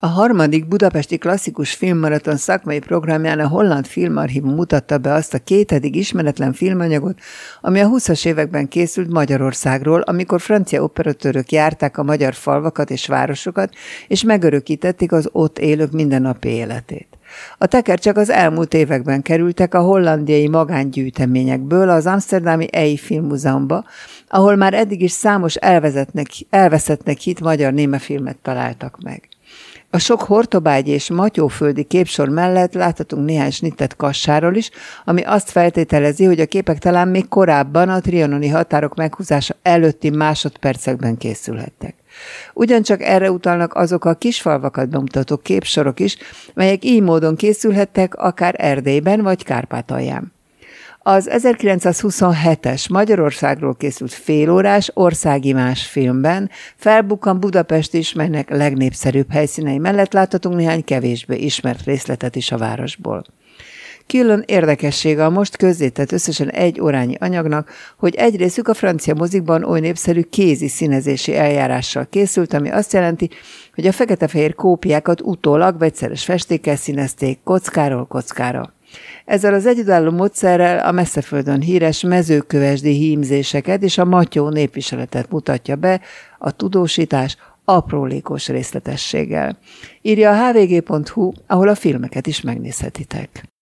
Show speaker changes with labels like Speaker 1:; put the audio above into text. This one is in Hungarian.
Speaker 1: A harmadik budapesti klasszikus filmmaraton szakmai programján a Holland Filmarchívum mutatta be azt a 2. ismeretlen filmanyagot, ami a 20-as években készült Magyarországról, amikor francia operatőrök járták a magyar falvakat és városokat, és megörökítették az ott élők mindennapi életét. A tekercsek az elmúlt években kerültek a hollandiai magángyűjteményekből az amszterdami EI Filmmúzeumba, ahol már eddig is számos elveszettnek hitt magyar némafilmet találtak meg. A sok hortobágyi és matyóföldi képsor mellett láthatunk néhány snittet Kassáról is, ami azt feltételezi, hogy a képek talán még korábban a trianoni határok meghúzása előtti másodpercekben készülhettek. Ugyancsak erre utalnak azok a kisfalvakat bemutató képsorok is, melyek így módon készülhettek akár Erdélyben vagy Kárpátalján. Az 1927-es Magyarországról készült félórás országimás filmben felbukkan Budapest is, melynek legnépszerűbb helyszínei mellett láthatunk néhány kevésbé ismert részletet is a városból. Külön érdekessége a most közzétett összesen 1 órányi anyagnak, hogy egy részük a francia mozikban oly népszerű kézi színezési eljárással készült, ami azt jelenti, hogy a fekete-fehér kópiákat utólag vegyszeres festékkel színezték kockáról kockára. Ezzel az egyedülálló módszerrel a messzeföldön híres mezőkövesdi hímzéseket és a matyó népviseletet mutatja be a tudósítás aprólékos részletességgel. Írja a hvg.hu, ahol a filmeket is megnézhetitek.